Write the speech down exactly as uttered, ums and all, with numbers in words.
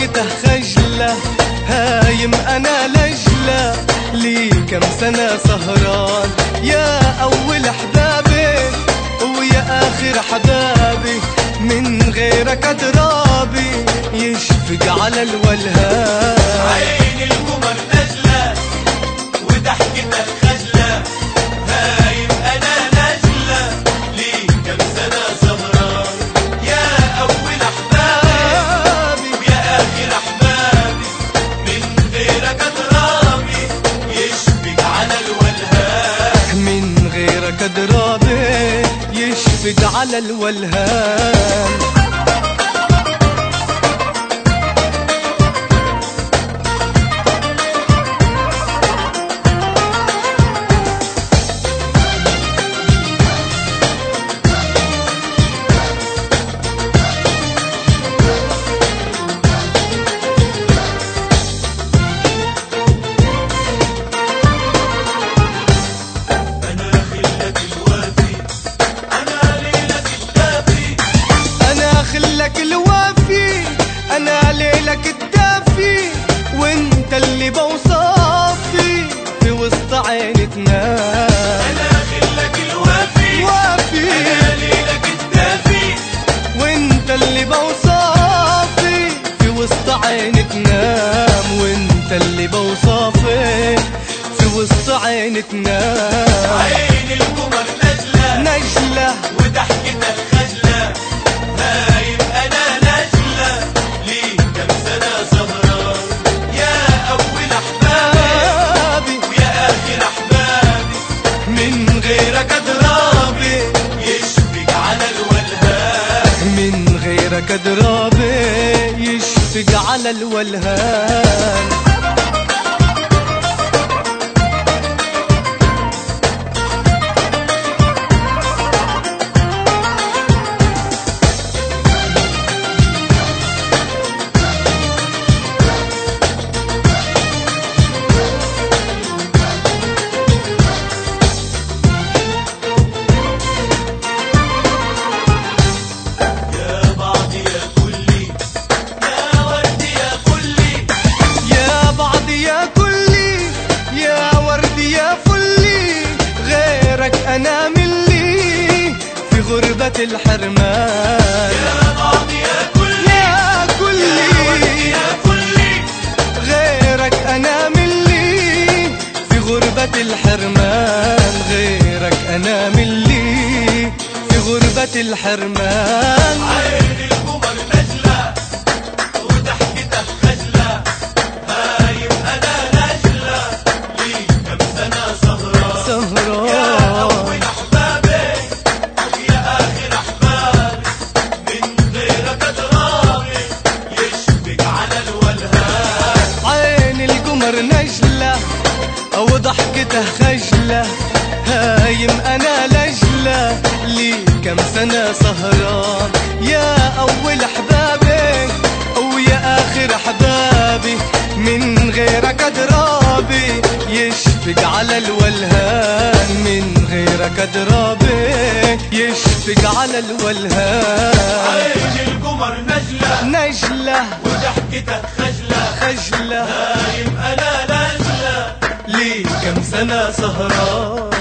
وضحكته خجلة، هايم أنا لجلة لي كم سنة سهران. يا أول أحبابي ويا آخر أحبابي، من غيرك أدرابي يشفق على الولهان. عين القمر نجلة وضحكته خجلة، هايم أنا نجلة لي كم سنة سهران. يا أول أحبابي ويا آخر أحبابي، من غيرك أدرابي يشفق على الولهان. من غيرك أدرابي يشفق على الولهان. خلك الوافي أنا ليلك الدافي، وانت اللي بوصافي في وسط عيني تنام. أنا خلك الوافي وافي، أنا ليلك الدافي، وانت اللي بوصافي في وسط عيني تنام. وانت اللي بوصافي في وسط عيني تنام. عين القمر نجلة نجلة وضحكتك خجلة، هايم أنا نجلة لي كم سنة سهران. يا أول أحبابي ويا آخر أحبابي، من غيرك أدرابي يشفق على الولهان. من غيرك أدرابي يشفق على الولهان. أنا ملي في غربة الحرمان. يا بعضي يا كلي يا كلي يا كلي، غيرك أنا ملي في غربة الحرمان. غيرك أنا ملي في غربة الحرمان. عين القمر نجلة وضحكته خجلة، هايم أنا نجلة لي كم سنة سهران. سهران نجلة وضحكته خجلة، هايم أنا لجلة لي كم سنة سهران. يا أول أحبابي ويا آخر أحبابي، من غيرك أدرابي يشفق على الولهان. من غيرك أدرابي يشفق على الولهان. عين القمر نجلة نجلة وضحكته خجلة، خجلة هايم أنا نجلة لي كم سنة سهران.